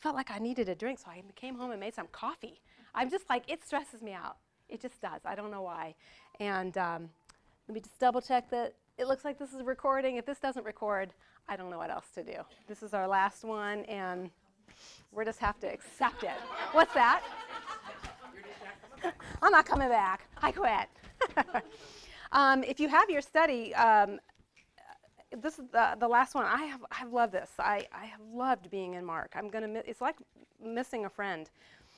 felt like I needed a drink, so I came home and made some coffee. I'm just like, it stresses me out. It just does. I don't know why. And let me just double check that it looks like this is recording. If this doesn't record, I don't know what else to do. This is our last one, and we just have to accept it. What's that? I'm not coming back. I quit. If you have your study, this is the last one. I have loved this. I have loved being in Mark. It's like missing a friend.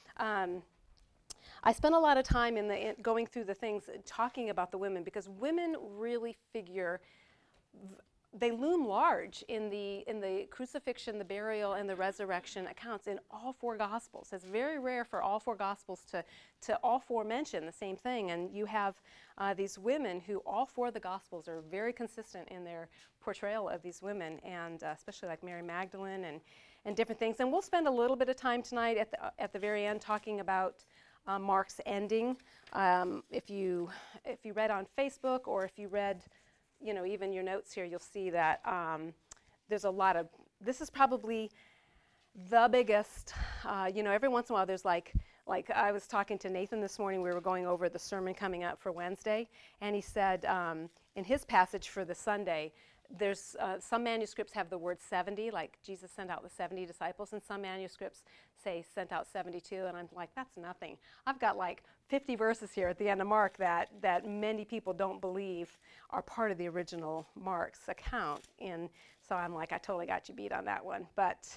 I spent a lot of time going through the things, talking about the women, because women really figure, they loom large in the crucifixion, the burial, and the resurrection accounts in all four Gospels. It's very rare for all four Gospels to all four mention the same thing, and you have these women who all four of the Gospels are very consistent in their portrayal of these women, and especially like Mary Magdalene and different things. And we'll spend a little bit of time tonight at the very end talking about Mark's ending. If you read on Facebook, or if you read, even your notes here, you'll see that there's a lot of, this is probably the biggest, every once in a while there's like I was talking to Nathan this morning, we were going over the sermon coming up for Wednesday, and he said in his passage for the Sunday, there's some manuscripts have the word 70, like Jesus sent out the 70 disciples, and some manuscripts say sent out 72, and I'm like, that's nothing. I've got like 50 verses here at the end of Mark that many people don't believe are part of the original Mark's account, and so I'm like, I totally got you beat on that one. But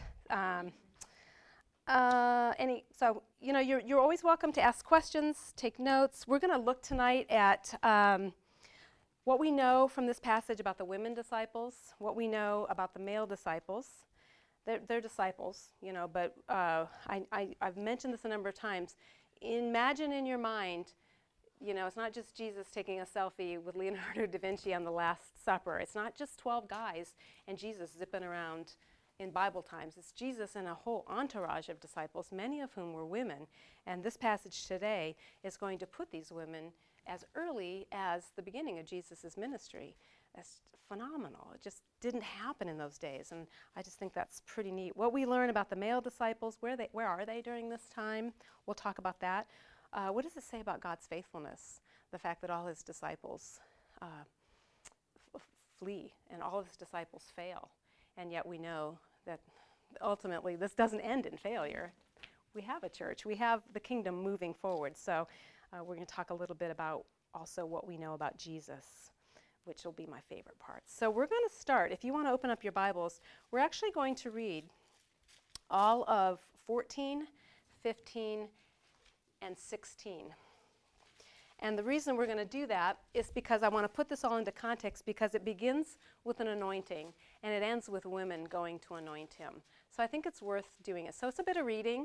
you're always welcome to ask questions, take notes. We're going to look tonight at what we know from this passage about the women disciples, what we know about the male disciples. They're disciples, but I've mentioned this a number of times. Imagine in your mind, it's not just Jesus taking a selfie with Leonardo da Vinci on the Last Supper. It's not just 12 guys and Jesus zipping around in Bible times. It's Jesus and a whole entourage of disciples, many of whom were women. And this passage today is going to put these women as early as the beginning of Jesus' ministry. That's phenomenal. It just didn't happen in those days, and I just think that's pretty neat. What we learn about the male disciples, where are they during this time? We'll talk about that. What does it say about God's faithfulness? The fact that all his disciples flee and all of his disciples fail, and yet we know that ultimately this doesn't end in failure. We have a church. We have the kingdom moving forward. So we're going to talk a little bit about also what we know about Jesus, which will be my favorite part. So we're going to start. If you want to open up your Bibles, we're actually going to read all of 14, 15, and 16. And the reason we're going to do that is because I want to put this all into context, because it begins with an anointing and it ends with women going to anoint him. So I think it's worth doing it. So it's a bit of reading.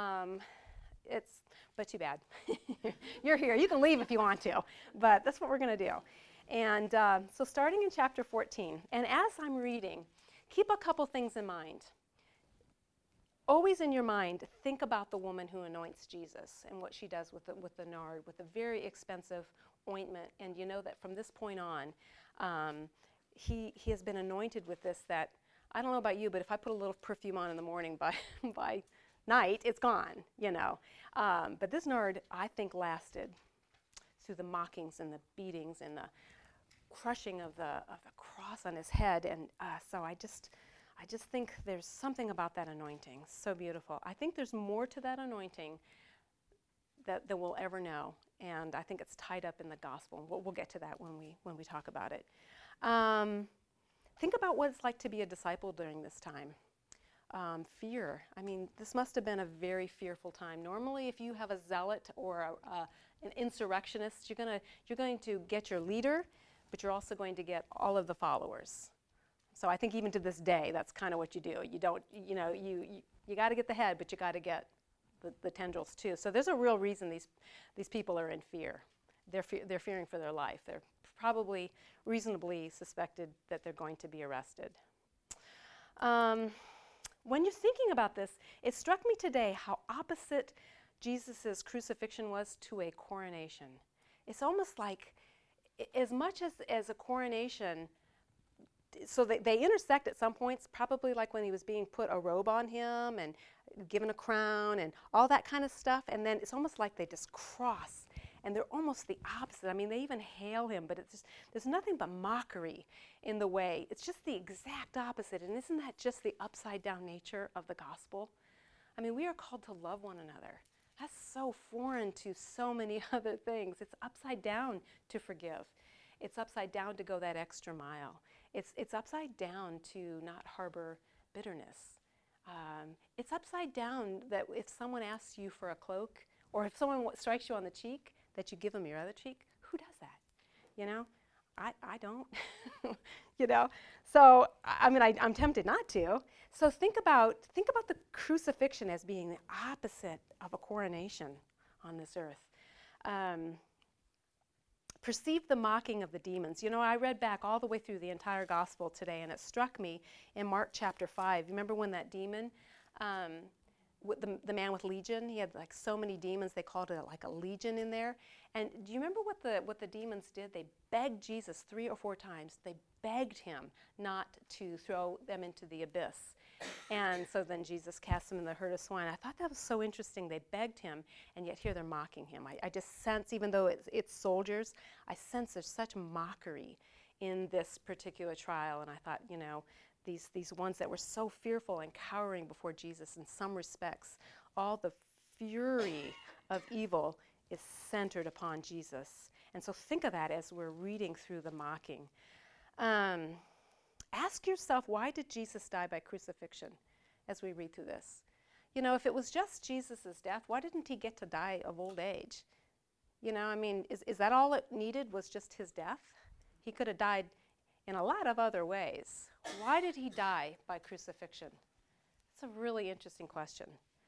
But too bad. You're here. You can leave if you want to, but that's what we're going to do. And so starting in chapter 14, and as I'm reading, keep a couple things in mind. Always in your mind, think about the woman who anoints Jesus and what she does with the nard, with the very expensive ointment. And you know that from this point on, he has been anointed with this that, I don't know about you, but if I put a little perfume on in the morning, by night, it's gone, But this nard, I think, lasted through the mockings and the beatings and the crushing of the cross on his head. And so I just think there's something about that anointing. So beautiful. I think there's more to that anointing that we'll ever know. And I think it's tied up in the gospel. We'll get to that when we talk about it. Think about what it's like to be a disciple during this time. Fear. I mean, this must have been a very fearful time. Normally, if you have a zealot or an insurrectionist, you're going to get your leader, but you're also going to get all of the followers. So I think even to this day, that's kind of what you do. You don't, you got to get the head, but you got to get the tendrils too. So there's a real reason these people are in fear. They're fearing for their life. They're probably reasonably suspected that they're going to be arrested. When you're thinking about this, it struck me today how opposite Jesus' crucifixion was to a coronation. It's almost like, as much as a coronation, so they intersect at some points, probably like when he was being put a robe on him, and given a crown and all that kind of stuff. And then it's almost like they just cross, and they're almost the opposite. I mean, they even hail him, but it's just, there's nothing but mockery in the way. It's just the exact opposite. And isn't that just the upside down nature of the gospel? I mean, we are called to love one another. That's so foreign to so many other things. It's upside down to forgive. It's upside down to go that extra mile. It's upside down to not harbor bitterness. It's upside down that if someone asks you for a cloak, or if someone strikes you on the cheek, that you give them your other cheek. Who does that? You know, I don't. You know, so I mean, I'm tempted not to. So think about the crucifixion as being the opposite of a coronation on this earth. Perceive the mocking of the demons. You know, I read back all the way through the entire gospel today, and it struck me in Mark chapter 5. You remember when that demon, the man with legion, he had like so many demons, they called it like a legion in there. And do you remember what the demons did? They begged Jesus 3 or 4 times. They begged him not to throw them into the abyss. And so then Jesus cast them in the herd of swine. I thought that was so interesting. They begged him, and yet here they're mocking him. I just sense, even though it's soldiers, I sense there's such mockery in this particular trial. And I thought, you know, these ones that were so fearful and cowering before Jesus, in some respects, all the fury of evil is centered upon Jesus. And so think of that as we're reading through the mocking. Ask yourself, why did Jesus die by crucifixion as we read through this? You know, if it was just Jesus' death, why didn't he get to die of old age? You know, I mean, is that all it needed, was just his death? He could have died in a lot of other ways. Why did he die by crucifixion? It's a really interesting question.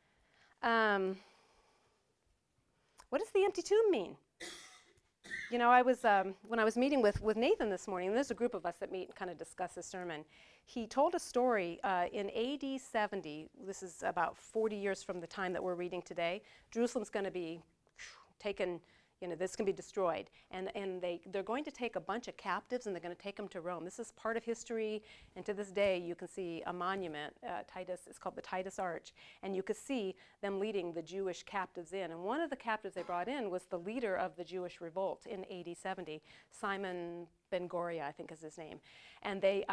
What does the empty tomb mean? You know, when I was meeting with Nathan this morning, and there's a group of us that meet and kind of discuss this sermon, he told a story in AD 70, this is about 40 years from the time that we're reading today. Jerusalem's going to be taken, you know, this can be destroyed. And they're going to take a bunch of captives, and they're going to take them to Rome. This is part of history, and to this day you can see a monument, it's called the Titus Arch, and you could see them leading the Jewish captives in. And one of the captives they brought in was the leader of the Jewish revolt in AD 70, Simon Ben Goria, I think is his name. And they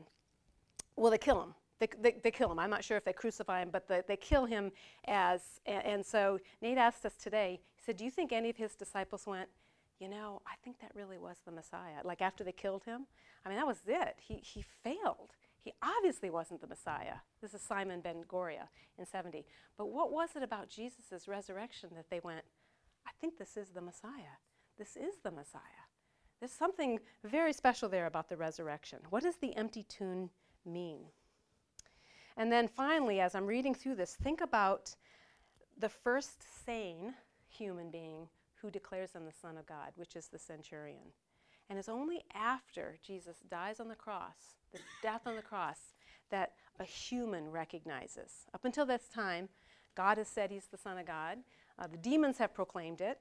kill him. They kill him. I'm not sure if they crucify him, but they kill him and so Nate asked us today, he said, do you think any of his disciples went, you know, I think that really was the Messiah, like after they killed him? I mean, that was it. He failed. He obviously wasn't the Messiah. This is Simon Ben Goria in 70. But what was it about Jesus' resurrection that they went, I think this is the Messiah. This is the Messiah. There's something very special there about the resurrection. What does the empty tomb mean? And then finally, as I'm reading through this, think about the first sane human being who declares him the Son of God, which is the centurion. And it's only after Jesus dies on the cross, the death on the cross, that a human recognizes. Up until this time, God has said he's the Son of God. The demons have proclaimed it.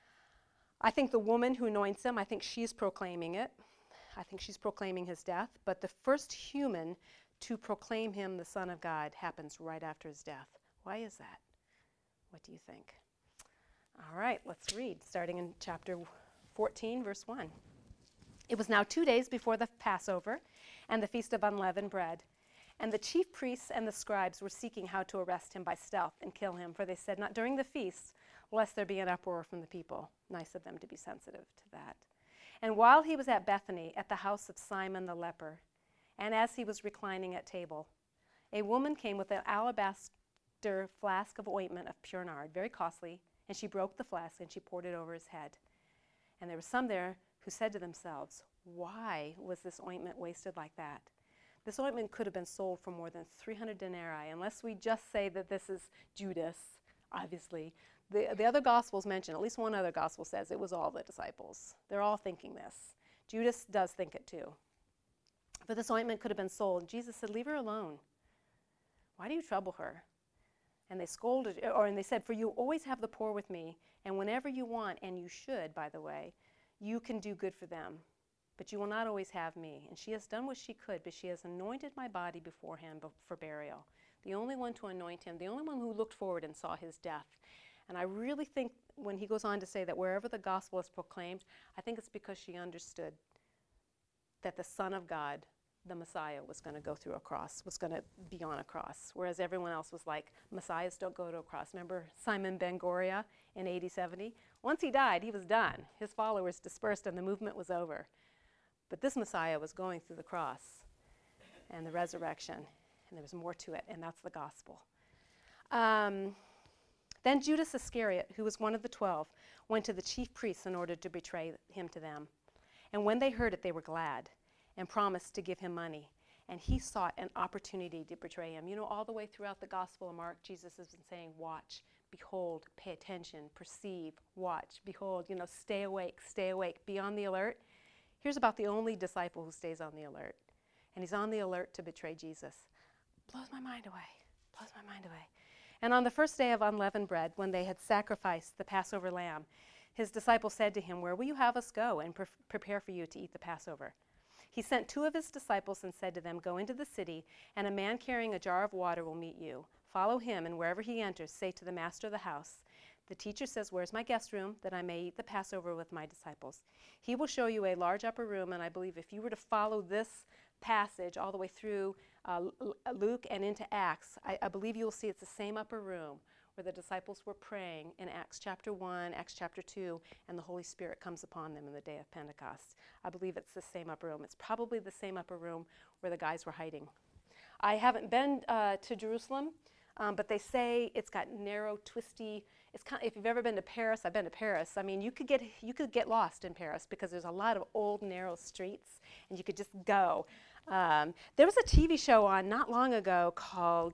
I think the woman who anoints him, I think she's proclaiming it. I think she's proclaiming his death. But the first human to proclaim him the Son of God happens right after his death. Why is that? What do you think? All right, let's read, starting in chapter 14, verse 1. It was now 2 days before the Passover and the Feast of Unleavened Bread. And the chief priests and the scribes were seeking how to arrest him by stealth and kill him, for they said, not during the feast, lest there be an uproar from the people. Nice of them to be sensitive to that. And while he was at Bethany, at the house of Simon the leper, and as he was reclining at table, a woman came with an alabaster flask of ointment of pure nard, very costly, and she broke the flask and she poured it over his head. And there were some there who said to themselves, why was this ointment wasted like that? This ointment could have been sold for more than 300 denarii, unless we just say that this is Judas, obviously. The other Gospels mention, at least one other Gospel says, it was all the disciples. They're all thinking this. Judas does think it too. For this ointment could have been sold. Jesus said, leave her alone. Why do you trouble her? And they scolded, and they said, for you always have the poor with me, and whenever you want, and you should, by the way, you can do good for them. But you will not always have me. And she has done what she could, but she has anointed my body beforehand for burial. the only one to anoint him, the only one who looked forward and saw his death. And I really think when he goes on to say that wherever the gospel is proclaimed, I think it's because she understood that the Son of God, the Messiah, was going to go through a cross, was going to be on a cross, whereas everyone else was like, Messiahs don't go to a cross. Remember Simon Ben-Goria in AD 70? Once he died, he was done. His followers dispersed and the movement was over. But this Messiah was going through the cross and the resurrection, and there was more to it, and that's the gospel. Then Judas Iscariot, who was one of the 12, went to the chief priests in order to betray him to them. And when they heard it, they were glad and promised to give him money. And he sought an opportunity to betray him. You know, all the way throughout the Gospel of Mark, Jesus has been saying, watch, behold, pay attention, perceive, watch, behold, you know, stay awake, be on the alert. Here's about the only disciple who stays on the alert. And he's on the alert to betray Jesus. Blows my mind away, blows my mind away. And on the first day of unleavened bread, when they had sacrificed the Passover lamb, his disciples said to him, where will you have us go and prepare for you to eat the Passover? He sent 2 of his disciples and said to them, go into the city, and a man carrying a jar of water will meet you. Follow him, and wherever he enters, say to the master of the house, the teacher says, where's my guest room, that I may eat the Passover with my disciples? He will show you a large upper room, and I believe if you were to follow this passage all the way through Luke and into Acts, I believe you'll see it's the same upper room where the disciples were praying in Acts chapter 1, Acts chapter 2, and the Holy Spirit comes upon them in the day of Pentecost. I believe it's the same upper room. It's probably the same upper room where the guys were hiding. I haven't been to Jerusalem, but they say it's got narrow, twisty. It's kind of, if you've ever been to Paris, I've been to Paris. I mean, you could get lost in Paris because there's a lot of old, narrow streets, and you could just go. There was a TV show on not long ago called,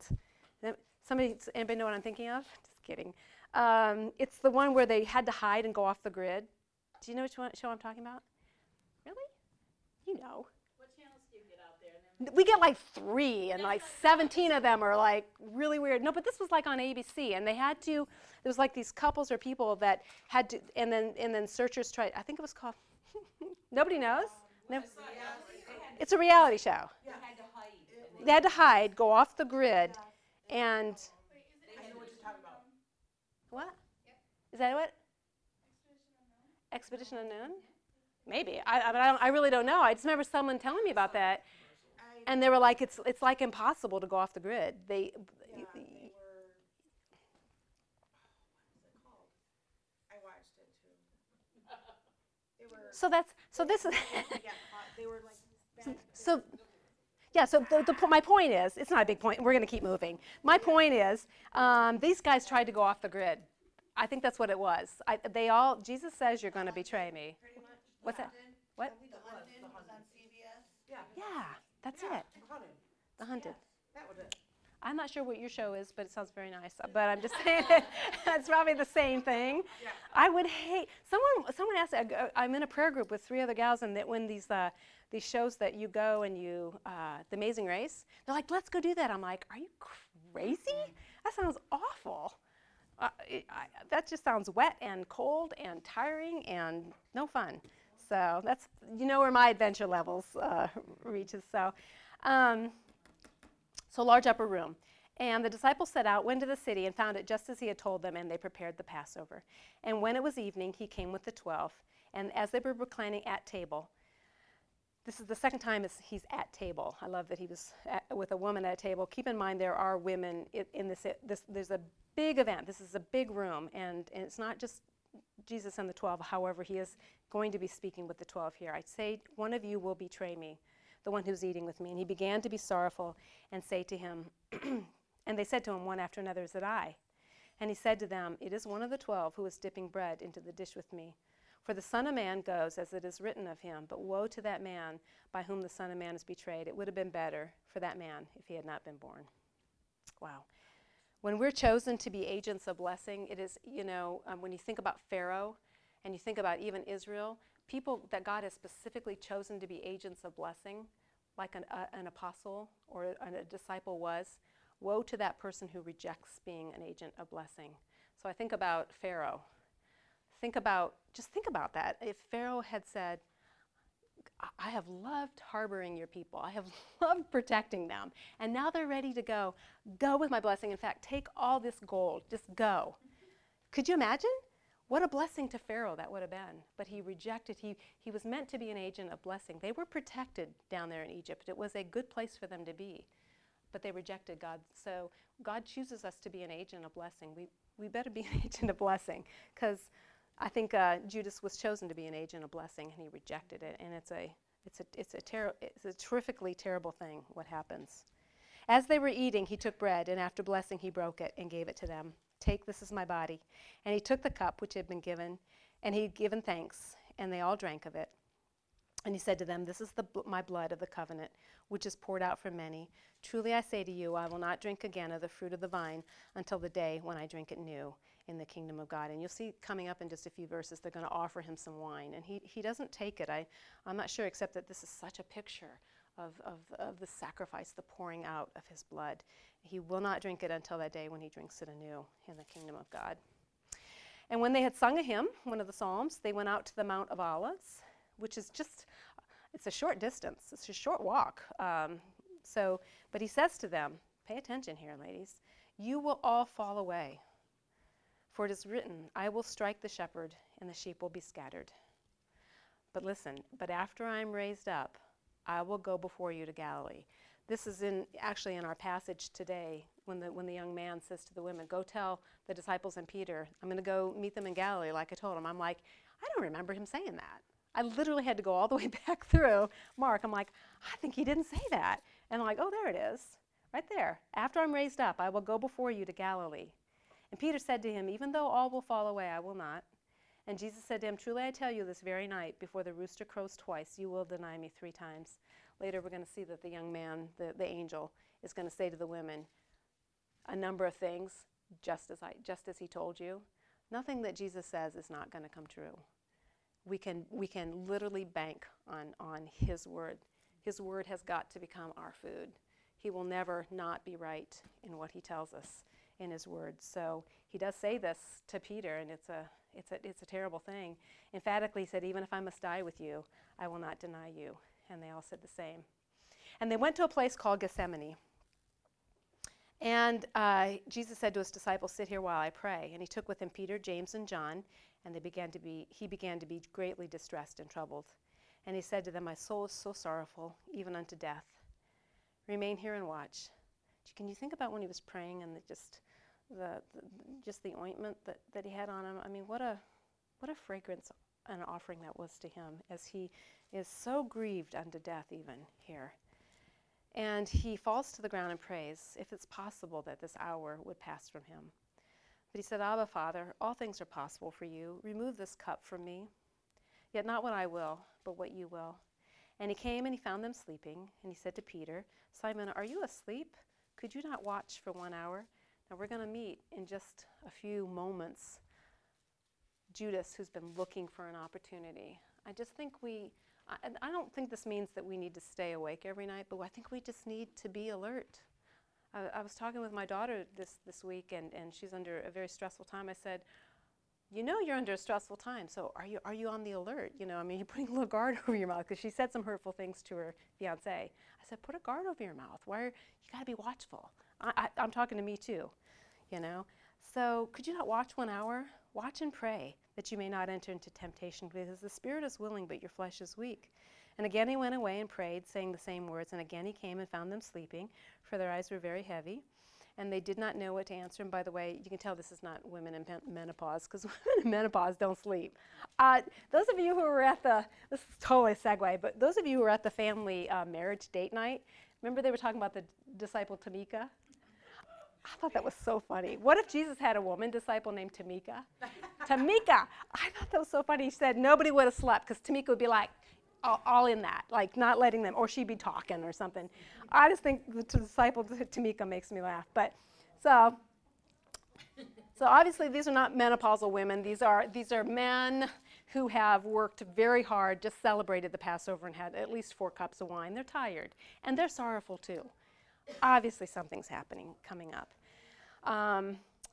anybody know what I'm thinking of? Just kidding. It's the one where they had to hide and go off the grid. Do you know which show I'm talking about? Really? You know. What channels do you get out there? We get like 3, and like 17 of them are like really weird. No, but this was like on ABC, and they had to, there was like these couples or people that had to, and then searchers tried, I think it was called, nobody knows? No? It's a reality show. They had to hide. They had to hide, go off the grid, and... I know what you're talking about. What? Yep. Is that what? Expedition Unknown? Maybe. I really don't know. I just remember someone telling me about that, and they were like, it's like impossible to go off the grid. They were, what is it called? I watched it too. They were. So this is. They were like. So, yeah, so my point is, it's not a big point, we're going to keep moving. My point is, these guys tried to go off the grid. I think that's what it was. Jesus says you're going to betray me. Pretty much. What's that? What? The Hunted was on CBS. Yeah. Yeah, that's it. The Hunted. That was it. I'm not sure what your show is, but it sounds very nice. But I'm just saying it's probably the same thing. Yeah. I would hate, someone asked, I'm in a prayer group with 3 other gals, and that when these shows that you go and you, The Amazing Race, they're like, let's go do that. I'm like, are you crazy? That sounds awful. That just sounds wet and cold and tiring and no fun. So that's, you know where my adventure levels reaches. So large upper room. And the disciples set out, went to the city, and found it just as he had told them, and they prepared the Passover. And when it was evening, he came with the 12. And as they were reclining at table, this is the second time he's at table. I love that he was with a woman at a table. Keep in mind there are women in this. There's a big event. This is a big room, and it's not just Jesus and the 12. However, he is going to be speaking with the 12 here. I say, one of you will betray me, the one who's eating with me. And he began to be sorrowful and say to him, and they said to him one after another, is it I? And he said to them, it is one of the 12 who is dipping bread into the dish with me. For the Son of Man goes as it is written of him, but woe to that man by whom the Son of Man is betrayed. It would have been better for that man if he had not been born. Wow. When we're chosen to be agents of blessing, it is, when you think about Pharaoh and you think about even Israel, people that God has specifically chosen to be agents of blessing, like an apostle or a disciple was, woe to that person who rejects being an agent of blessing. So I think about Pharaoh. Just think about that. If Pharaoh had said, I have loved harboring your people. I have loved protecting them. And now they're ready to go. Go with my blessing. In fact, take all this gold. Just go. Could you imagine? What a blessing to Pharaoh that would have been. But he rejected. He was meant to be an agent of blessing. They were protected down there in Egypt. It was a good place for them to be. But they rejected God. So God chooses us to be an agent of blessing. We better be an agent of blessing, because I think Judas was chosen to be an agent of blessing, and he rejected it. And it's a terrifically terrible thing what happens. As they were eating, he took bread, and after blessing, he broke it and gave it to them. Take, this is my body. And he took the cup which had been given, and he had given thanks, and they all drank of it. And he said to them, this is my blood of the covenant, which is poured out for many. Truly I say to you, I will not drink again of the fruit of the vine until the day when I drink it new in the kingdom of God. And you'll see coming up in just a few verses, they're going to offer him some wine. And he doesn't take it. I'm not sure, except that this is such a picture of the sacrifice, the pouring out of his blood. He will not drink it until that day when he drinks it anew in the kingdom of God. And when they had sung a hymn, one of the psalms, they went out to the Mount of Olives, which is it's a short distance. It's a short walk. But he says to them, pay attention here, ladies, you will all fall away. For it is written, I will strike the shepherd, and the sheep will be scattered. But listen, but after I am raised up, I will go before you to Galilee. This is actually in our passage today, when the young man says to the women, go tell the disciples and Peter, I'm going to go meet them in Galilee like I told him. I'm like, I don't remember him saying that. I literally had to go all the way back through Mark. I'm like, I think he didn't say that. And I'm like, oh, there it is, right there. After I'm raised up, I will go before you to Galilee. And Peter said to him, even though all will fall away, I will not. And Jesus said to him, truly I tell you, this very night, before the rooster crows twice, you will deny me 3 times. Later we're going to see that the young man, the angel, is going to say to the women a number of things, just as he told you. Nothing that Jesus says is not going to come true. We can literally bank on his word. His word has got to become our food. He will never not be right in what he tells us in his word. So he does say this to Peter, and it's a terrible thing. Emphatically, he said, even if I must die with you, I will not deny you. And they all said the same. And they went to a place called Gethsemane. And Jesus said to his disciples, sit here while I pray. And he took with him Peter, James, and John, and he began to be greatly distressed and troubled. And he said to them, my soul is so sorrowful, even unto death. Remain here and watch. Can you think about when he was praying and the ointment that he had on him? I mean, what a fragrance and offering that was to him, as he is so grieved unto death even here. And he falls to the ground and prays, if it's possible that this hour would pass from him. But he said, Abba, Father, all things are possible for you. Remove this cup from me. Yet not what I will, but what you will. And he came and he found them sleeping. And he said to Peter, Simon, are you asleep? Could you not watch for 1 hour? Now we're going to meet in just a few moments Judas, who's been looking for an opportunity. I just think I don't think this means that we need to stay awake every night, but I think we just need to be alert. I was talking with my daughter this week, and she's under a very stressful time. I said, you know you're under a stressful time, so are you on the alert? You know, I mean, you're putting a little guard over your mouth, because she said some hurtful things to her fiancé. I said, put a guard over your mouth. You got to be watchful. I'm talking to me too, you know. So could you not watch 1 hour? Watch and pray that you may not enter into temptation, because the spirit is willing, but your flesh is weak. And again he went away and prayed, saying the same words. And again he came and found them sleeping, for their eyes were very heavy. And they did not know what to answer. And by the way, you can tell this is not women in menopause, because women in menopause don't sleep. Those of you who were this is totally a segue, but those of you who were at the family marriage date night, remember they were talking about the disciple Tamika? I thought that was so funny. What if Jesus had a woman disciple named Tamika? Tamika! I thought that was so funny. He said nobody would have slept, because Tamika would be like, all in that, like not letting them, or she'd be talking or something. I just think the disciple Tamika makes me laugh. But so obviously these are not menopausal women. These are men who have worked very hard, just celebrated the Passover and had at least 4 cups of wine. They're tired, and they're sorrowful too. Obviously something's coming up.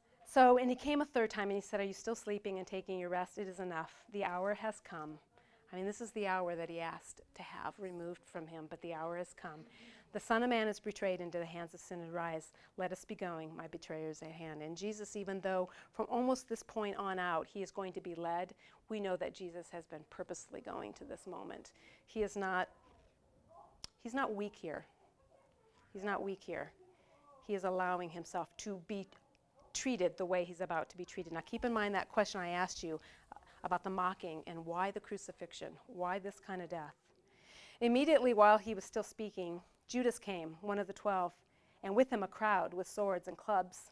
And he came a 3rd time, and he said, are you still sleeping and taking your rest? It is enough. The hour has come. I mean, this is the hour that he asked to have removed from him, but the hour has come. The Son of Man is betrayed into the hands of sinners. Rise, let us be going. My betrayer is at hand. And Jesus, even though from almost this point on out he is going to be led, we know that Jesus has been purposely going to this moment. He's not weak here. He's not weak here. He is allowing himself to be treated the way he's about to be treated. Now keep in mind that question I asked you about the mocking and why the crucifixion, why this kind of death. Immediately while he was still speaking, Judas came, one of the 12, and with him a crowd with swords and clubs,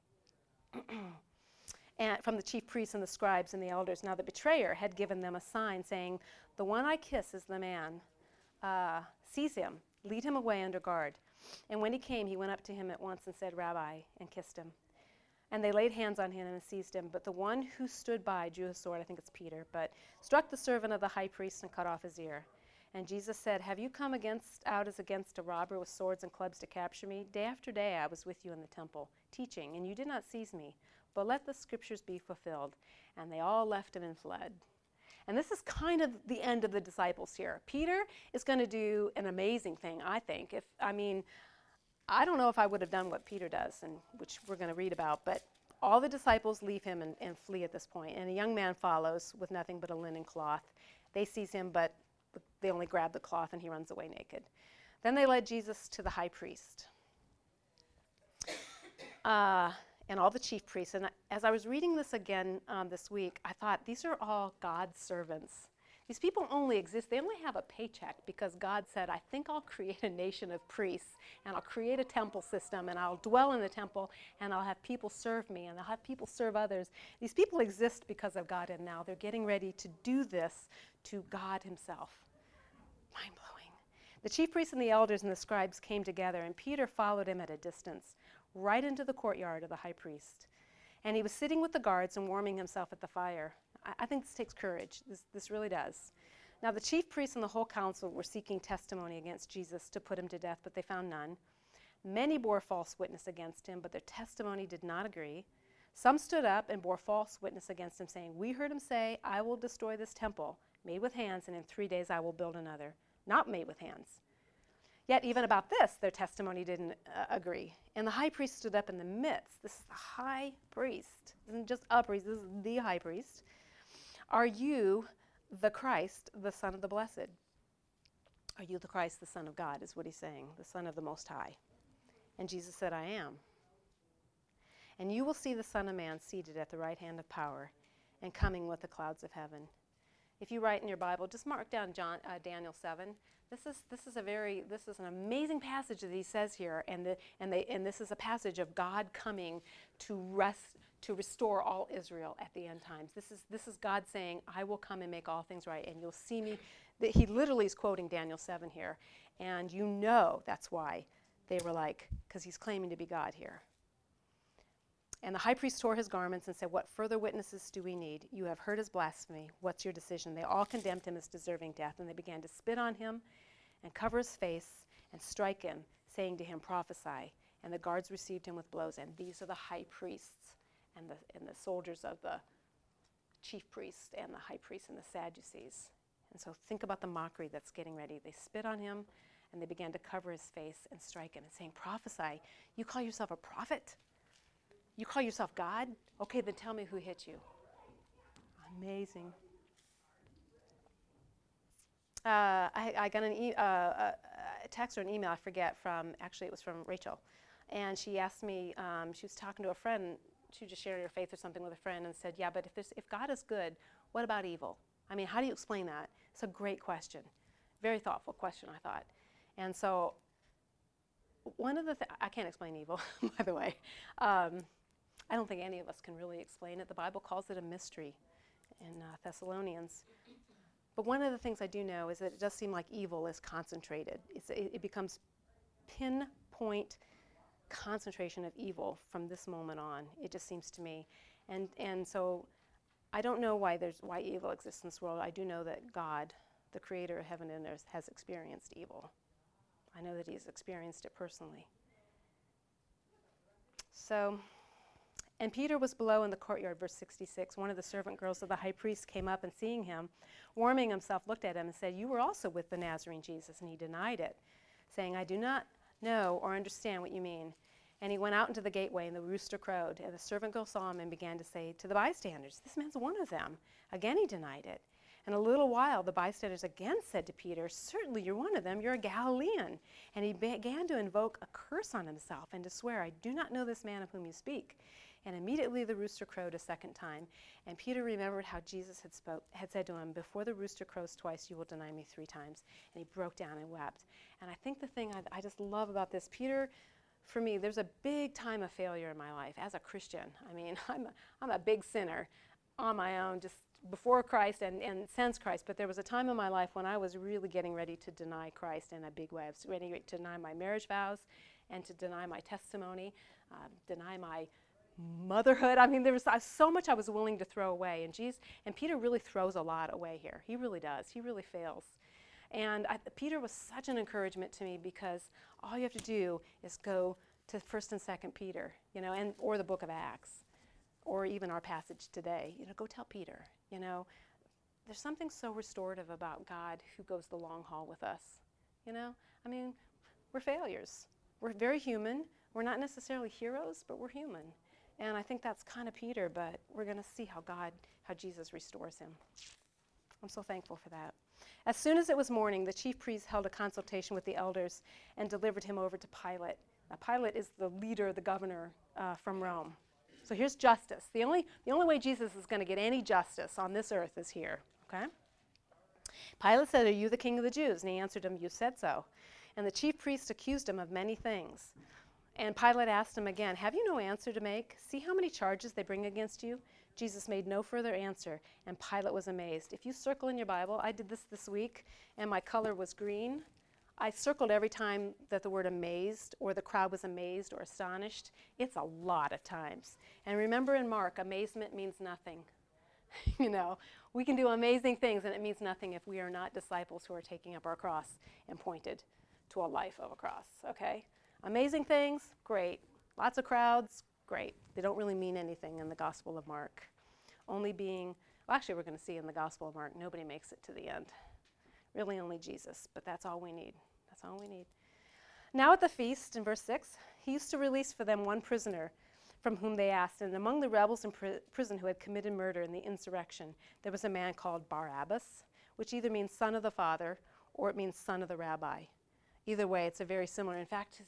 and from the chief priests and the scribes and the elders. Now the betrayer had given them a sign saying, "The one I kiss is the man. Seize him, lead him away under guard." And when he came, he went up to him at once and said, "Rabbi," and kissed him. And they laid hands on him and seized him. But the one who stood by drew a sword, I think it's Peter, but struck the servant of the high priest and cut off his ear. And Jesus said, "Have you come out as against a robber with swords and clubs to capture me? Day after day I was with you in the temple, teaching, and you did not seize me. But let the scriptures be fulfilled." And they all left him and fled. And this is kind of the end of the disciples here. Peter is going to do an amazing thing, I think. I don't know if I would have done what Peter does, and which we're going to read about, but all the disciples leave him and flee at this point. And a young man follows with nothing but a linen cloth. They seize him, but they only grab the cloth, and he runs away naked. Then they led Jesus to the high priest and all the chief priests. And as I was reading this again this week, I thought, these are all God's servants. These people only exist, they only have a paycheck because God said, "I think I'll create a nation of priests, and I'll create a temple system, and I'll dwell in the temple, and I'll have people serve me, and I'll have people serve others." These people exist because of God, and now they're getting ready to do this to God himself. Mind-blowing. The chief priests and the elders and the scribes came together, and Peter followed him at a distance, right into the courtyard of the high priest. And he was sitting with the guards and warming himself at the fire. I think this takes courage. This really does. Now the chief priests and the whole council were seeking testimony against Jesus to put him to death, but they found none. Many bore false witness against him, but their testimony did not agree. Some stood up and bore false witness against him, saying, "We heard him say, 'I will destroy this temple made with hands, and in 3 days I will build another, not made with hands.' Yet even about this, their testimony didn't agree. And the high priest stood up in the midst. This is the high priest. This isn't just a priest, this is the high priest. "Are you the Christ, the Son of the Blessed?" Are you the Christ, the Son of God, is what he's saying, the Son of the Most High. And Jesus said, "I am. And you will see the Son of Man seated at the right hand of power and coming with the clouds of heaven." If you write in your Bible, just mark down Daniel 7. This is an amazing passage that he says here, and this is a passage of God coming to restore all Israel at the end times. This is God saying, "I will come and make all things right, and you'll see me." He literally is quoting Daniel 7 here, and you know that's why they were like, because he's claiming to be God here. And the high priest tore his garments and said, "What further witnesses do we need? You have heard his blasphemy. What's your decision?" They all condemned him as deserving death, and they began to spit on him and cover his face and strike him, saying to him, "Prophesy." And the guards received him with blows. And these are the high priests and the soldiers of the chief priest and the high priest and the Sadducees. And so think about the mockery that's getting ready. They spit on him, and they began to cover his face and strike him and saying, "Prophesy. You call yourself a prophet? You call yourself God? Okay, then tell me who hit you." Amazing. I got a text or an email, I forget, actually it was from Rachel. And she asked me, she was talking to a friend, she was just sharing her faith or something with a friend, and said, "Yeah, but if God is good, what about evil? I mean, how do you explain that?" It's a great question. Very thoughtful question, I thought. And so one of the things, I can't explain evil, by the way. I don't think any of us can really explain it. The Bible calls it a mystery in Thessalonians. But one of the things I do know is that it does seem like evil is concentrated. It becomes pinpoint concentration of evil from this moment on. It just seems to me. And so I don't know why evil exists in this world. I do know that God, the creator of heaven and earth, has experienced evil. I know that he's experienced it personally. So And Peter was below in the courtyard, verse 66. One of the servant girls of the high priest came up and seeing him, warming himself, looked at him and said, "You were also with the Nazarene Jesus." And he denied it, saying, "I do not know or understand what you mean." And he went out into the gateway, and the rooster crowed. And the servant girl saw him and began to say to the bystanders, "This man's one of them." Again he denied it. In a little while the bystanders again said to Peter, "Certainly you're one of them. You're a Galilean." And he began to invoke a curse on himself and to swear, "I do not know this man of whom you speak." And immediately the rooster crowed a second time. And Peter remembered how Jesus had said to him, "Before the rooster crows twice, you will deny me 3 times." And he broke down and wept. And I think the thing I just love about this, Peter, for me, there's a big time of failure in my life as a Christian. I mean, I'm a big sinner on my own, just before Christ and since Christ. But there was a time in my life when I was really getting ready to deny Christ in a big way. I was ready to deny my marriage vows and to deny my testimony, deny my motherhood. I mean, there was so much I was willing to throw away. And Peter really throws a lot away here. He really does. He really fails. And Peter was such an encouragement to me because all you have to do is go to 1st and 2nd Peter, or the book of Acts, or even our passage today. Go tell Peter. There's something so restorative about God who goes the long haul with us. I mean, we're failures. We're very human. We're not necessarily heroes, but we're human. And I think that's kind of Peter, but we're going to see how Jesus restores him. I'm so thankful for that. As soon as it was morning, the chief priests held a consultation with the elders and delivered him over to Pilate. Now, Pilate is the leader, the governor from Rome. So here's justice. The only way Jesus is going to get any justice on this earth is here. Okay? Pilate said, "Are you the king of the Jews?" And he answered him, "You said so." And the chief priests accused him of many things. And Pilate asked him again, "Have you no answer to make? See how many charges they bring against you?" Jesus made no further answer, and Pilate was amazed. If you circle in your Bible, I did this week, and my color was green. I circled every time that the word amazed, or the crowd was amazed or astonished. It's a lot of times. And remember in Mark, amazement means nothing. We can do amazing things, and it means nothing if we are not disciples who are taking up our cross and pointed to a life of a cross, okay? Amazing things, great. Lots of crowds, great. They don't really mean anything in the Gospel of Mark. Actually we're going to see in the Gospel of Mark, nobody makes it to the end. Really only Jesus, but that's all we need. That's all we need. Now at the feast, in verse 6, he used to release for them one prisoner from whom they asked, and among the rebels in prison who had committed murder in the insurrection, there was a man called Barabbas, which either means son of the father or it means son of the rabbi. Either way, it's a very similar. In fact,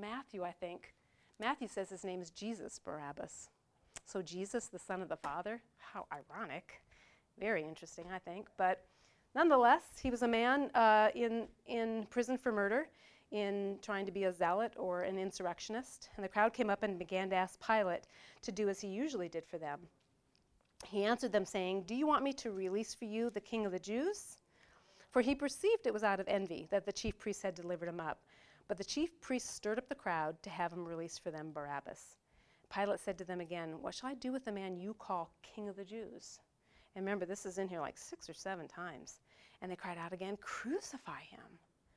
Matthew says his name is Jesus Barabbas. So Jesus, the son of the Father, how ironic. Very interesting, I think. But nonetheless, he was a man in prison for murder, in trying to be a zealot or an insurrectionist. And the crowd came up and began to ask Pilate to do as he usually did for them. He answered them saying, "Do you want me to release for you the king of the Jews?" For he perceived it was out of envy that the chief priests had delivered him up. But the chief priests stirred up the crowd to have him release for them Barabbas. Pilate said to them again, "What shall I do with the man you call king of the Jews?" And remember, this is in here like 6 or 7 times. And they cried out again, "Crucify him."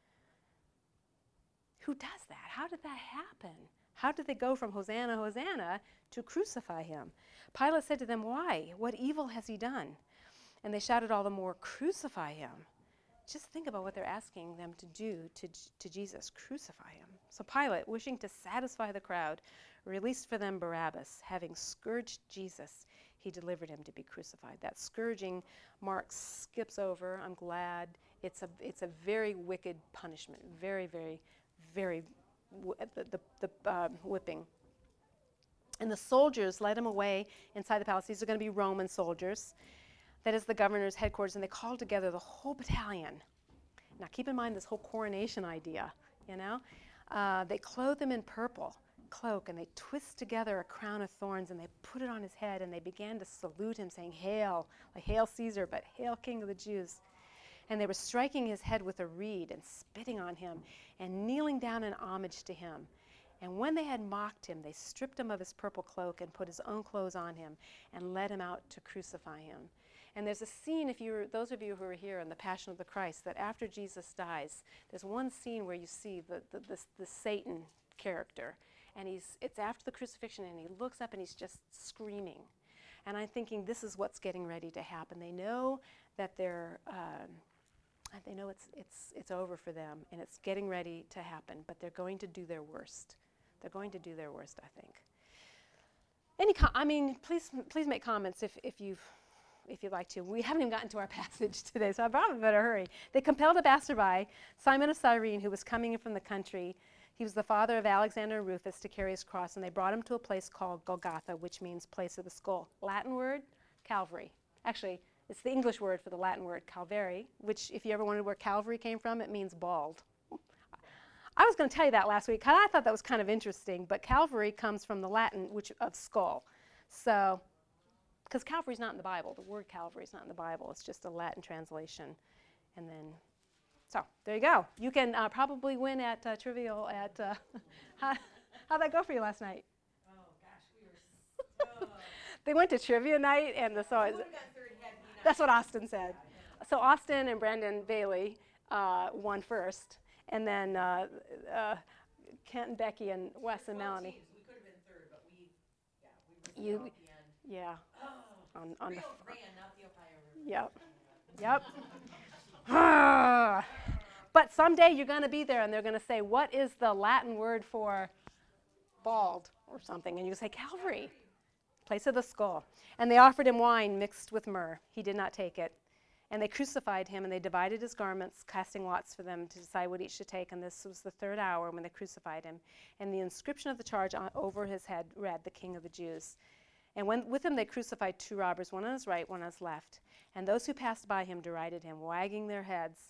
Who does that? How did that happen? How did they go from Hosanna, Hosanna to crucify him? Pilate said to them, "Why? What evil has he done?" And they shouted all the more, "Crucify him." Just think about what they're asking them to do to Jesus. Crucify him. So Pilate, wishing to satisfy the crowd, released for them Barabbas. Having scourged Jesus, he delivered him to be crucified. That scourging Mark skips over. I'm glad. It's a very wicked punishment. Very, very, very, the whipping. And the soldiers led him away inside the palace. These are going to be Roman soldiers. That is the governor's headquarters, and they called together the whole battalion. Now keep in mind this whole coronation idea, They clothed him in purple cloak, and they twist together a crown of thorns, and they put it on his head, and they began to salute him, saying, "Hail," like "Hail Caesar," but "Hail King of the Jews." And they were striking his head with a reed and spitting on him and kneeling down in homage to him. And when they had mocked him, they stripped him of his purple cloak and put his own clothes on him and led him out to crucify him. And there's a scene, those of you who are here in the Passion of the Christ, that after Jesus dies, there's one scene where you see the Satan character, and it's after the crucifixion, and he looks up and he's just screaming. And I'm thinking, this is what's getting ready to happen. They know that they know it's over for them, and it's getting ready to happen, but they're going to do their worst. They're going to do their worst, I think. Please make comments if you'd like to. We haven't even gotten to our passage today, so I probably better hurry. They compelled a passerby, Simon of Cyrene, who was coming in from the country. He was the father of Alexander and Rufus, to carry his cross, and they brought him to a place called Golgotha, which means place of the skull. Latin word, Calvary. Actually, it's the English word for the Latin word Calvary, which, if you ever wondered where Calvary came from, it means bald. I was going to tell you that last week, because I thought that was kind of interesting, but Calvary comes from the Latin of skull. So, because Calvary's not in the Bible. The word Calvary is not in the Bible. It's just a Latin translation. And then, so there you go. You can probably win at Trivial at, how'd that go for you last night? Oh, gosh, we were so... They went to trivia night, and that's what Austin said. So Austin and Brandon Bailey won first, and then Kent and Becky and Wes and Melanie. Teams. We could have been third, but we were at the end. Yeah. Oh, On Rio the Grande, not the Ohio River. Yep. But someday you're going to be there, and they're going to say, what is the Latin word for bald or something? And you say, Calvary, place of the skull. And they offered him wine mixed with myrrh. He did not take it. And they crucified him, and they divided his garments, casting lots for them to decide what each should take. And this was the third hour when they crucified him. And the inscription of the charge over his head read, "The King of the Jews." And with him they crucified two robbers, one on his right, one on his left. And those who passed by him derided him, wagging their heads.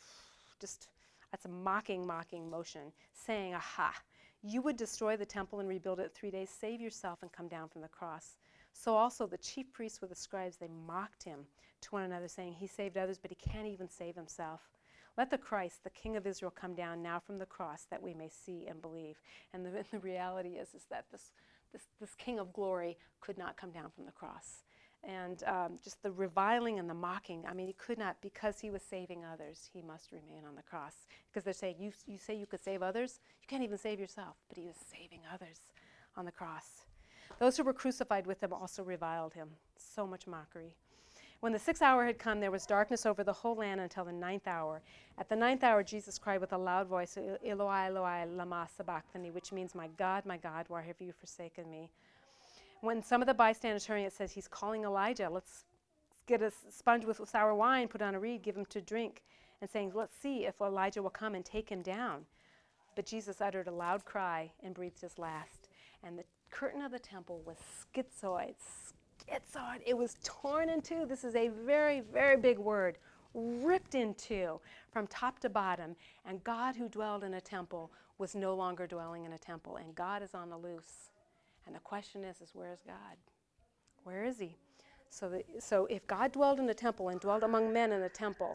That's a mocking motion, saying, "Aha, you would destroy the temple and rebuild it in 3 days. Save yourself and come down from the cross." So also the chief priests with the scribes, they mocked him to one another, saying, "He saved others, but he can't even save himself. Let the Christ, the King of Israel, come down now from the cross, that we may see and believe." And the reality is that this King of glory could not come down from the cross. And just the reviling and the mocking, he could not, because he was saving others, he must remain on the cross. Because they're saying, you say you could save others? You can't even save yourself. But he was saving others on the cross. Those who were crucified with him also reviled him. So much mockery. When the 6th hour had come, there was darkness over the whole land until the 9th hour. At the 9th hour, Jesus cried with a loud voice, "Eloi, Eloi, lama sabachthani," which means, my God, why have you forsaken me?" When some of the bystanders heard it, says, "He's calling Elijah. Let's get a sponge with sour wine, put on a reed, give him to drink," and saying, "Let's see if Elijah will come and take him down." But Jesus uttered a loud cry and breathed his last. And the curtain of the temple was schizoid. It was torn in two. This is a very, very big word. Ripped in two from top to bottom. And God, who dwelled in a temple, was no longer dwelling in a temple. And God is on the loose. And the question is where is God? Where is he? So if God dwelled in a temple and dwelled among men in a temple,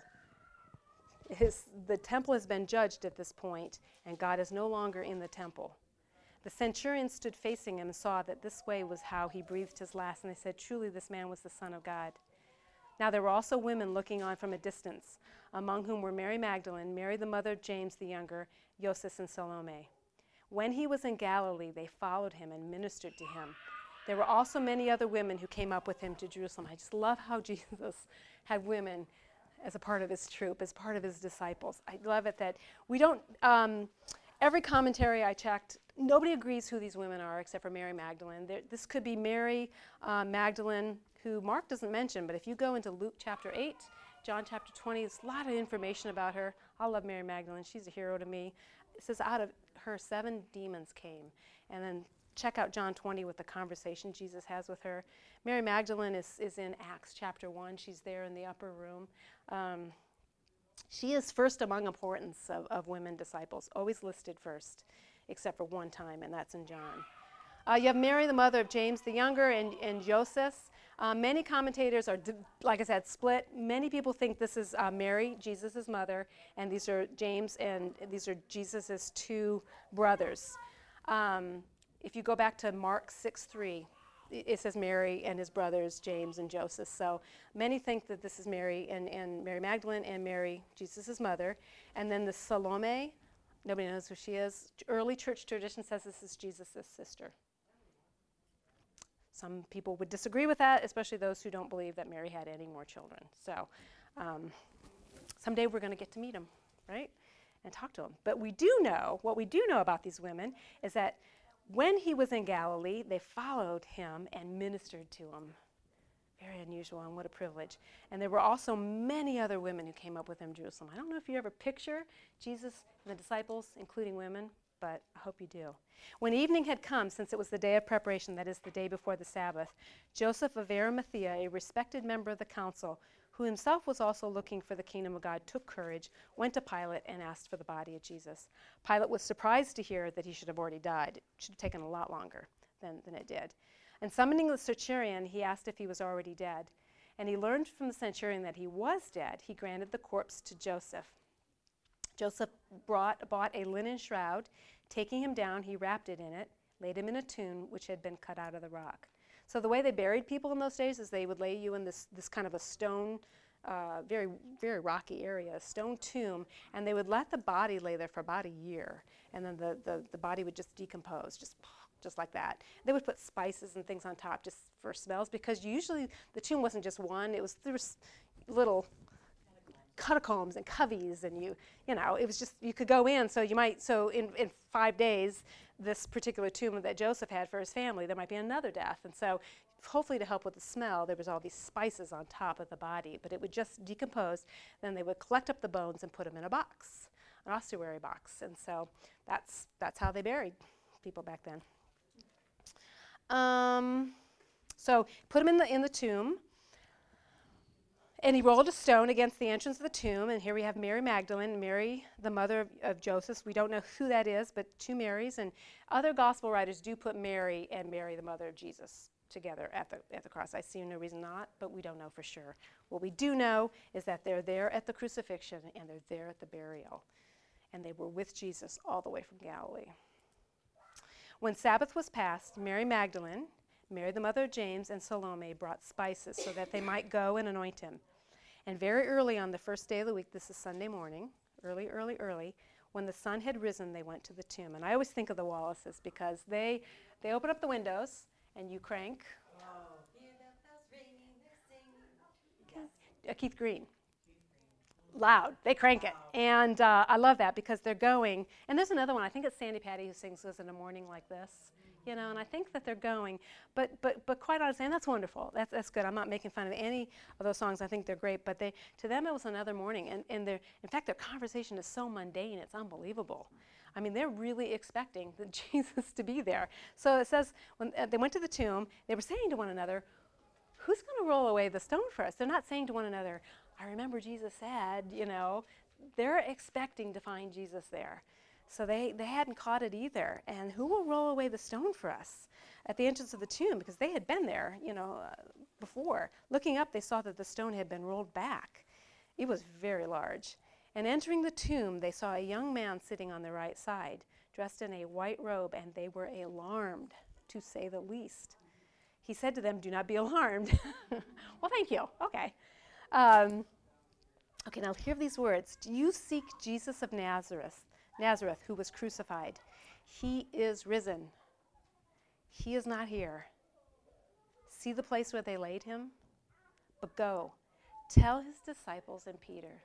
the temple has been judged at this point, and God is no longer in the temple. The centurion stood facing him and saw that this way was how he breathed his last, and they said, "Truly this man was the Son of God." Now there were also women looking on from a distance, among whom were Mary Magdalene, Mary the mother of James the younger, Joseph, and Salome. When he was in Galilee, they followed him and ministered to him. There were also many other women who came up with him to Jerusalem. I just love how Jesus had women as a part of his troop, as part of his disciples. I love it that we don't, every commentary I checked, nobody agrees who these women are except for Mary Magdalene. This could be Mary Magdalene, who Mark doesn't mention, but if you go into Luke chapter 8, John chapter 20, there's a lot of information about her. I love Mary Magdalene. She's a hero to me. It says out of her 7 demons came. And then check out John 20 with the conversation Jesus has with her. Mary Magdalene is in Acts chapter 1. She's there in the upper room. She is first among importance of women disciples, always listed first, except for one time, and that's in John. You have Mary, the mother of James the younger, and Joseph. Many commentators are, like I said, split. Many people think this is Mary, Jesus' mother, and these are James, and these are Jesus' 2 brothers. If you go back to Mark 6:3, it says Mary and his brothers, James and Joseph. So many think that this is Mary and Mary Magdalene and Mary, Jesus' mother. And then the Salome, Nobody knows who she is. Early church tradition says this is Jesus' sister. Some people would disagree with that, especially those who don't believe that Mary had any more children. So someday we're going to get to meet them, right, and talk to them. But what we do know about these women is that when he was in Galilee, they followed him and ministered to him. Very unusual, and what a privilege. And there were also many other women who came up with him in Jerusalem. I don't know if you ever picture Jesus and the disciples, including women, but I hope you do. When evening had come, since it was the day of preparation, that is, the day before the Sabbath, Joseph of Arimathea, a respected member of the council, who himself was also looking for the kingdom of God, took courage, went to Pilate, and asked for the body of Jesus. Pilate was surprised to hear that he should have already died. It should have taken a lot longer than it did. And summoning the centurion, he asked if he was already dead. And he learned from the centurion that he was dead. He granted the corpse to Joseph. Joseph bought a linen shroud. Taking him down, he wrapped it in it, laid him in a tomb which had been cut out of the rock. So the way they buried people in those days is they would lay you in this kind of a stone, very, very rocky area, a stone tomb, and they would let the body lay there for about a year. And then the body would just decompose, just like that. They would put spices and things on top just for smells, because usually the tomb wasn't just one. There was little catacombs and coveys, and you know, it was just, you could go in. So in 5 days, this particular tomb that Joseph had for his family, there might be another death. And so hopefully to help with the smell, there was all these spices on top of the body, but it would just decompose. Then they would collect up the bones and put them in a box, an ossuary box. And so that's how they buried people back then. So put him in the tomb, and he rolled a stone against the entrance of the tomb. And here we have Mary Magdalene, Mary, the mother of Joseph. We don't know who that is, but two Marys. And other gospel writers do put Mary and Mary, the mother of Jesus, together at the cross. I see no reason not, but we don't know for sure. What we do know is that they're there at the crucifixion and they're there at the burial. And they were with Jesus all the way from Galilee. When Sabbath was past, Mary Magdalene, Mary the mother of James, and Salome brought spices so that they might go and anoint him. And very early on the first day of the week, this is Sunday morning, early, when the sun had risen, they went to the tomb. And I always think of the Wallaces because they open up the windows and you crank. Keith Green. Loud. They crank it. And I love that because they're going. And there's another one. I think it's Sandy Patty who sings "Goes in a Morning Like This." You know, and I think that they're going. But quite honestly, and that's wonderful. That's good. I'm not making fun of any of those songs. I think they're great. But to them, it was another morning. And in fact, their conversation is so mundane, it's unbelievable. I mean, they're really expecting Jesus to be there. So it says, when they went to the tomb, they were saying to one another, who's going to roll away the stone for us? They're not saying to one another, I remember Jesus said, you know. They're expecting to find Jesus there. So they hadn't caught it either. And who will roll away the stone for us at the entrance of the tomb? Because they had been there, before. Looking up, they saw that the stone had been rolled back. It was very large. And entering the tomb, they saw a young man sitting on the right side, dressed in a white robe, and they were alarmed, to say the least. He said to them, "Do not be alarmed." Well, thank you. Okay. Okay, now hear these words. Do you seek Jesus of Nazareth, who was crucified? He is risen. He is not here. See the place where they laid him? But go, tell his disciples and Peter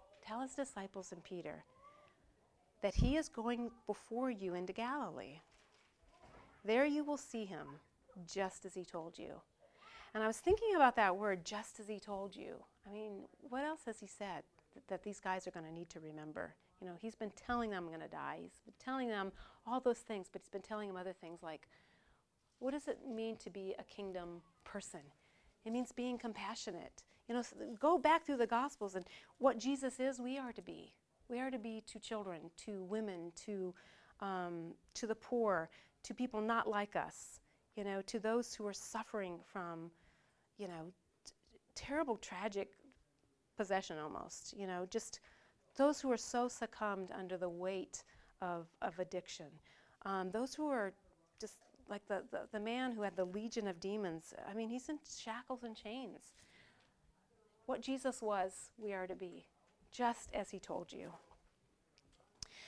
that he is going before you into Galilee. There you will see him, just as he told you. And I was thinking about that word, just as he told you. I mean, what else has he said that these guys are going to need to remember? You know, he's been telling them I'm going to die. He's been telling them all those things, but he's been telling them other things like, what does it mean to be a kingdom person? It means being compassionate. You know, so go back through the Gospels, and what Jesus is, we are to be. We are to be to children, to women, to the poor, to people not like us, you know, to those who are suffering from, you know, terrible, tragic possession almost, you know, just those who are so succumbed under the weight of addiction. Those who are just like the man who had the legion of demons. I mean, he's in shackles and chains. What Jesus was, we are to be, just as he told you.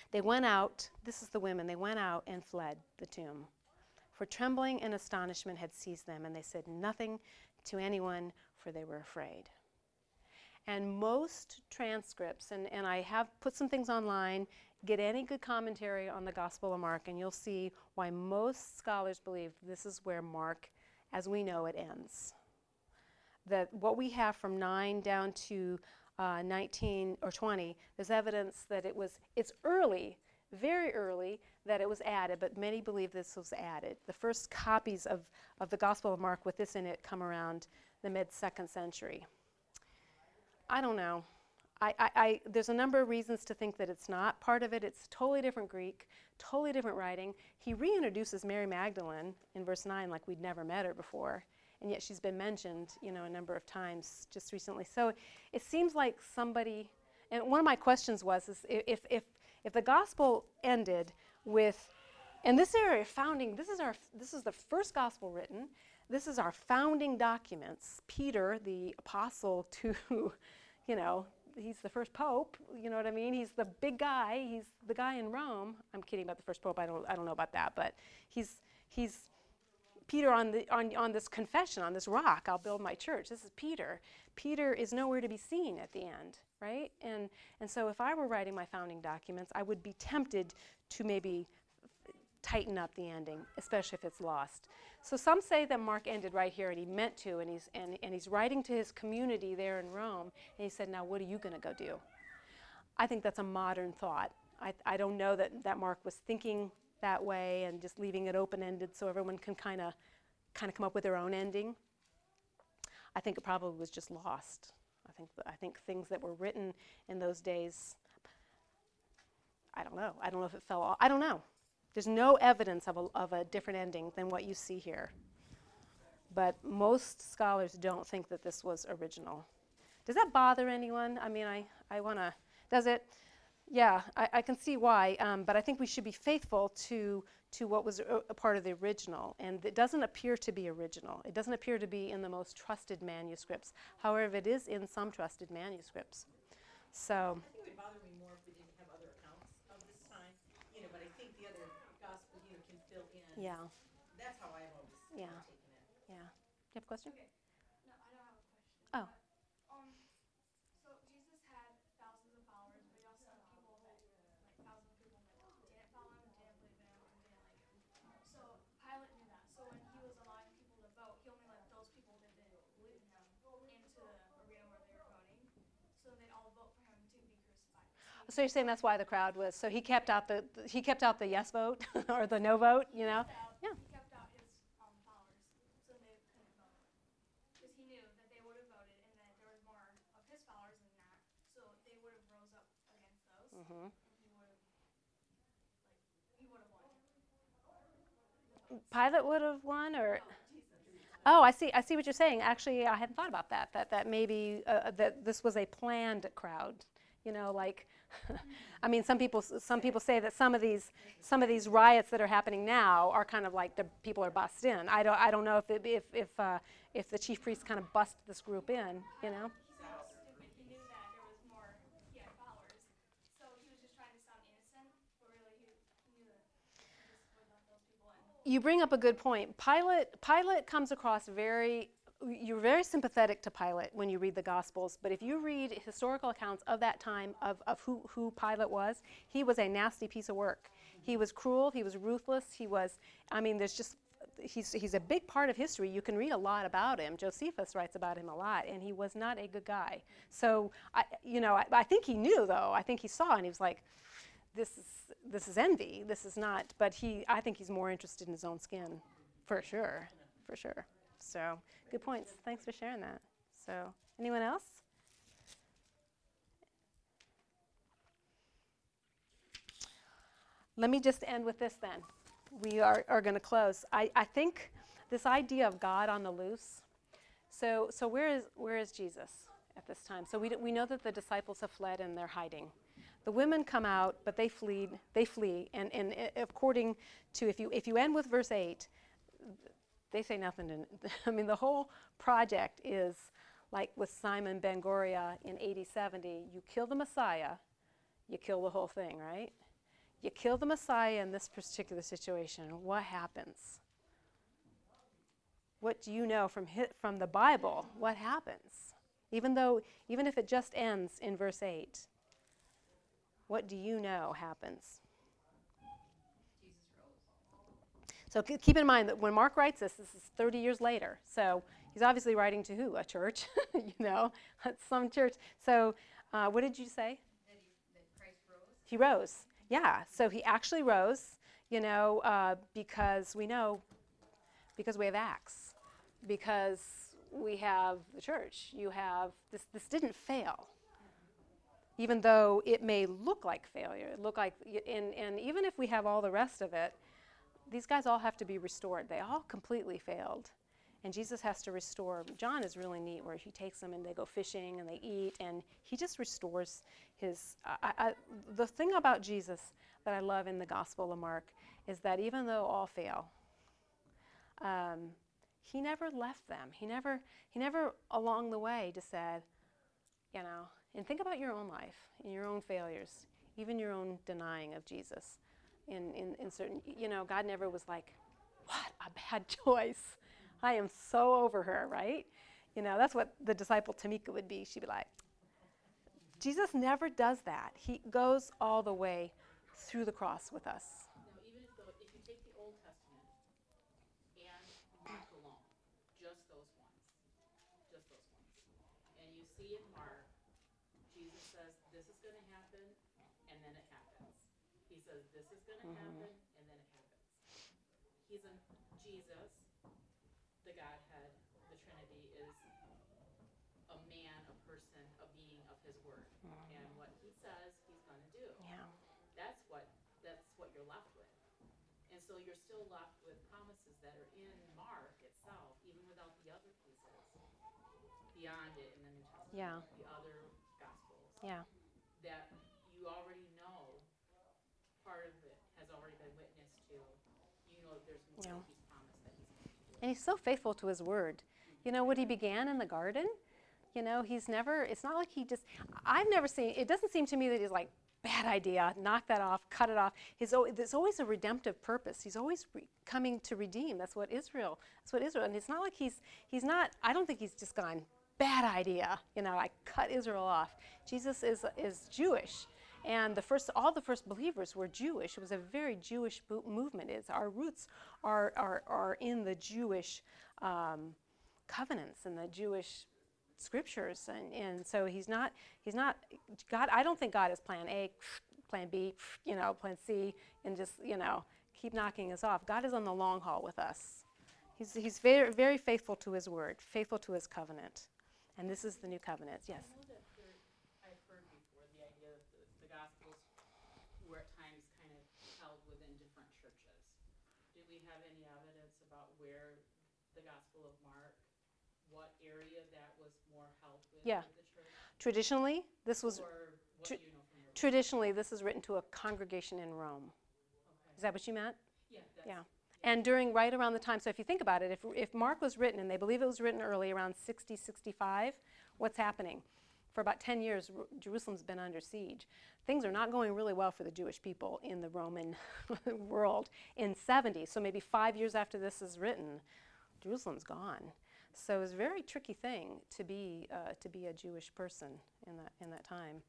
They went out, this is the women, they went out and fled the tomb. For trembling and astonishment had seized them, and they said nothing to anyone, for they were afraid. And most transcripts, and I have put some things online, get any good commentary on the Gospel of Mark, and you'll see why most scholars believe this is where Mark, as we know it, ends. That what we have from 9 down to 19 or 20, there's evidence that it's early, very early, that it was added, but many believe this was added. The first copies of the Gospel of Mark with this in it come around the mid-2nd century. I don't know. There's a number of reasons to think that it's not. Part of it's totally different Greek, totally different writing. He reintroduces Mary Magdalene in verse 9 like we'd never met her before, and yet she's been mentioned, a number of times just recently. So it seems like somebody, and one of my questions was, is if the gospel ended with, and this area of founding, this is the first gospel written. This is our founding documents. Peter, the apostle to, he's the first pope, you know what I mean? He's the big guy. He's the guy in Rome. I'm kidding about the first pope. I don't know about that, but he's Peter on this confession, on this rock, I'll build my church. This is Peter. Peter is nowhere to be seen at the end, right? And so if I were writing my founding documents, I would be tempted to maybe tighten up the ending, especially if it's lost. So some say that Mark ended right here, and he meant to, and he's writing to his community there in Rome, and he said, now what are you going to go do? I think that's a modern thought. I don't know that Mark was thinking that way and just leaving it open-ended so everyone can kind of come up with their own ending. I think it probably was just lost. I think things that were written in those days, I don't know. I don't know if it fell off. I don't know. There's no evidence of a different ending than what you see here. But most scholars don't think that this was original. Does that bother anyone? I mean, I want to, does it? Yeah, I can see why, but I think we should be faithful to what was a part of the original, and it doesn't appear to be original. It doesn't appear to be in the most trusted manuscripts. However, it is in some trusted manuscripts. So. I think it would bother me more if we didn't have other accounts of this time, but I think the other gospel, can fill in. Yeah. That's how I've always Yeah. taken it. Yeah. Do you have a question? Okay. No, I don't have a question. Oh. So Jesus had thousands of followers, but he also had people that, thousands of people that didn't follow him, didn't believe in him, and didn't like him. So Pilate knew that. So when he was allowing people to vote, he only let those people that didn't believe in him into the arena where they were voting. So they'd all vote for him to be crucified. So you're saying that's why the crowd was, so he kept out the yes vote or the no vote, Yeah. He kept out his followers, so they couldn't vote. Because he knew that they would have voted and that there was more of his followers than that. So they would have rose up against those. Mm-hmm. And he would have won. Pilate would have won, or? Oh, I see what you're saying. Actually, I hadn't thought about that. That maybe that this was a planned crowd. I mean, some people say that some of these riots that are happening now are kind of like the people are bussed in. I don't know if the chief priest kind of bussed this group in, He knew that there was more. He had followers, so he was just trying to sound innocent, but really he knew that he just would let those people in. You bring up a good point. Pilate comes across you're very sympathetic to Pilate when you read the Gospels, but if you read historical accounts of that time of who Pilate was, he was a nasty piece of work. He was cruel, he was ruthless, he's a big part of history. You can read a lot about him. Josephus writes about him a lot, and he was not a good guy. So, I think he knew, though. I think he saw, and he was like, this is envy. This is not, but I think he's more interested in his own skin, for sure. So, good points. Thanks for sharing that. So, anyone else? Let me just end with this then. We are going to close. I think this idea of God on the loose. So where is Jesus at this time? So we know that the disciples have fled and they're hiding. The women come out, but they flee, and according to if you end with verse 8, they say nothing. The whole project is like with Simon Ben-Goria in AD 70. You kill the Messiah, you kill the whole thing, right? You kill the Messiah in this particular situation, what happens? What do you know from the Bible? What happens? Even if it just ends in verse 8, what do you know happens? Jesus rose. So keep in mind that when Mark writes this is 30 years later. So he's obviously writing to who? A church, some church. So what did you say? That Christ rose. He rose. Yeah. So he actually rose, because we have Acts, because we have the church. You have this didn't fail. Even though it may look like failure, and even if we have all the rest of it, these guys all have to be restored. They all completely failed. And Jesus has to restore. John is really neat where he takes them and they go fishing and they eat, and he just restores his. The thing about Jesus that I love in the Gospel of Mark is that even though all fail, he never left them. He never along the way just said, and think about your own life and your own failures, even your own denying of Jesus. In certain, God never was like, what a bad choice. I am so over her, right? That's what the disciple Tamika would be. She'd be like, Jesus never does that. He goes all the way through the cross with us. Now, even if you take the Old Testament and Mark alone, just those ones, and you see in Mark, Jesus says, this is going to happen, and then it happens. He says, this is going to happen, and then it happens. Jesus, the Godhead, the Trinity, is a man, a person, a being of his word. And what he says, he's going to do. Yeah. That's what you're left with. And so you're still left with promises that are in Mark itself, even without the other pieces, beyond it in the New Testament, Yeah. the other Gospels, Yeah. that you already know part of it has already been witnessed to. You know that there's more that he's promised that he's going to do. And he's so faithful to his word. What he began in the garden, it's not like he just, I've never seen, it doesn't seem to me that he's like, bad idea, knock that off, cut it off. There's always a redemptive purpose. He's always coming to redeem. That's what Israel. And it's not like he's not, I don't think he's just gone, bad idea, I cut Israel off. Jesus is Jewish. And all the first believers were Jewish. It was a very Jewish movement. Our roots are in the Jewish covenants and the Jewish scriptures, and so he's not God. I don't think God is plan A, plan B, plan C, and just keep knocking us off. God is on the long haul with us. He's very, very faithful to his word, faithful to his covenant, and this is the new covenant. Yes. I know that I've heard before the idea that the Gospels were at times kind of held within different churches. Do we have any evidence about where the Gospel of Mark, what area that was more held with Yeah. the church? Traditionally, this was Or what do you know from your traditionally this is written to a congregation in Rome. Okay. Is that what you meant? Yeah. Yeah. And right around the time, so if you think about it, if Mark was written, and they believe it was written early, around 60, 65, what's happening? For about 10 years, Jerusalem's been under siege. Things are not going really well for the Jewish people in the Roman world. In 70, so maybe 5 years after this is written, Jerusalem's gone. So it was a very tricky thing to be a Jewish person in that time.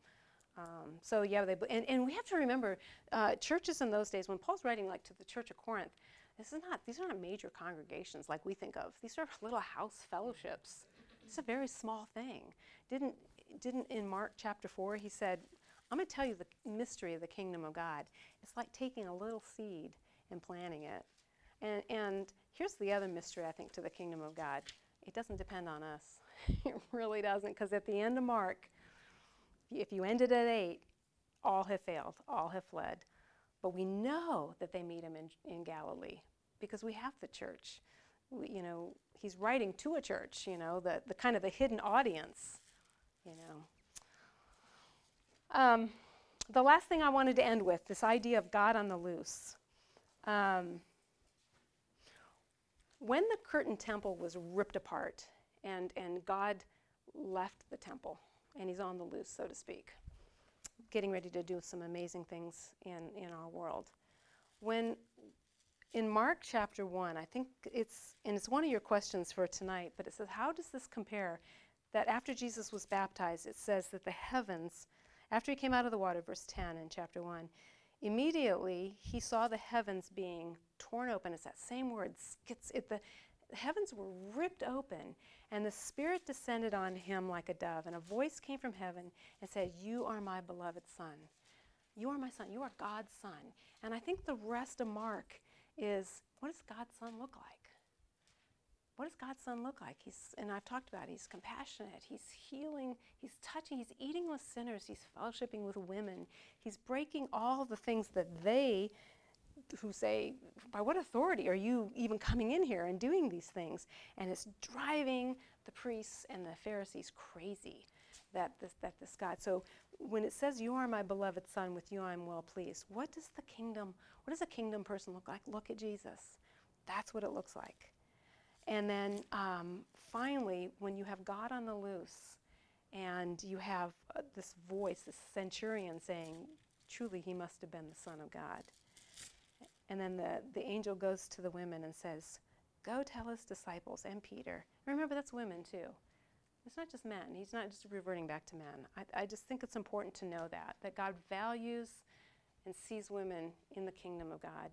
So yeah, and we have to remember, churches in those days, when Paul's writing like to the Church of Corinth, these are not major congregations like we think of. These are little house fellowships. It's a very small thing. Didn't in Mark chapter 4 he said, I'm going to tell you the mystery of the kingdom of God. It's like taking a little seed and planting it. And here's the other mystery, I think, to the kingdom of God. It doesn't depend on us. It really doesn't, because at the end of Mark, if you ended at 8, all have failed, all have fled. But we know that they meet him in Galilee because we have the church. He's writing to a church, the kind of the hidden audience, The last thing I wanted to end with, this idea of God on the loose. When the curtain temple was ripped apart and God left the temple, and he's on the loose, so to speak, getting ready to do some amazing things in our world. When in Mark chapter 1, I think it's one of your questions for tonight, but it says, how does this compare? That after Jesus was baptized, it says that the heavens, after he came out of the water, verse 10 in chapter 1, immediately he saw the heavens being torn open. It's that same word. The heavens were ripped open, and the Spirit descended on him like a dove, and a voice came from heaven and said, "You are my beloved Son. You are my Son. You are God's Son." And I think the rest of Mark is, what does God's Son look like? What does God's Son look like? And I've talked about it, he's compassionate, he's healing, he's touching, he's eating with sinners, he's fellowshipping with women, he's breaking all the things that they who say, by what authority are you even coming in here and doing these things? And it's driving the priests and the Pharisees crazy that this God. So when it says, "You are my beloved Son, with you I am well pleased," what does a kingdom person look like? Look at Jesus. That's what it looks like. And then finally, when you have God on the loose and you have this voice, this centurion saying, truly he must have been the Son of God. And then the angel goes to the women and says, "Go tell his disciples and Peter." Remember, that's women too. It's not just men. He's not just reverting back to men. I just think it's important to know that God values and sees women in the kingdom of God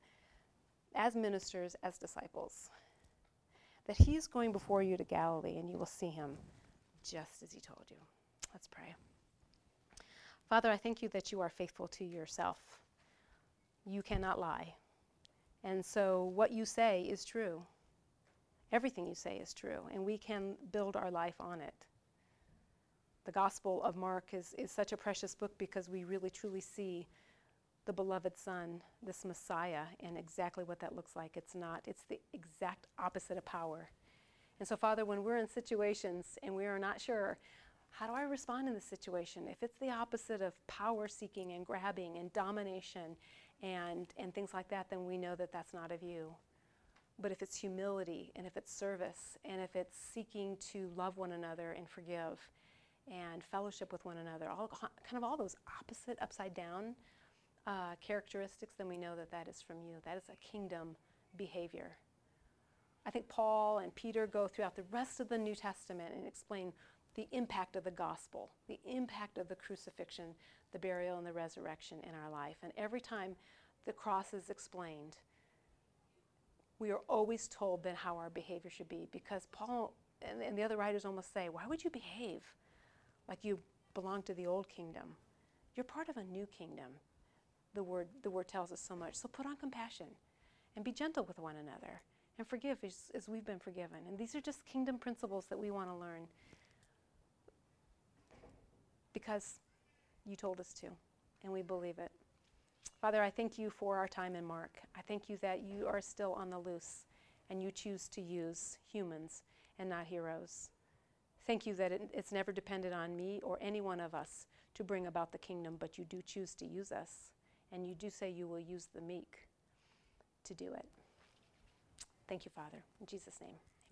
as ministers, as disciples. That he's going before you to Galilee, and you will see him just as he told you. Let's pray. Father, I thank you that you are faithful to yourself. You cannot lie. And so what you say is true. Everything you say is true, and we can build our life on it. The Gospel of Mark is such a precious book because we really truly see the beloved Son, this Messiah, and exactly what that looks like. It's the exact opposite of power. And so, Father, when we're in situations and we are not sure, how do I respond in this situation? If it's the opposite of power seeking and grabbing and domination and things like that, then we know that that's not of you. But if it's humility, and if it's service, and if it's seeking to love one another and forgive and fellowship with one another, all those opposite, upside down characteristics, then we know that that is from you. That is a kingdom behavior. I think Paul and Peter go throughout the rest of the New Testament and explain the impact of the gospel, the impact of the crucifixion, the burial, and the resurrection in our life. And every time the cross is explained, we are always told then how our behavior should be, because Paul and the other writers almost say, why would you behave like you belong to the old kingdom? You're part of a new kingdom. The word tells us so much. So put on compassion and be gentle with one another and forgive as we've been forgiven. And these are just kingdom principles that we want to learn because you told us to, and we believe it. Father, I thank you for our time in Mark. I thank you that you are still on the loose and you choose to use humans and not heroes. Thank you that it's never depended on me or any one of us to bring about the kingdom, but you do choose to use us. And you do say you will use the meek to do it. Thank you, Father. In Jesus' name,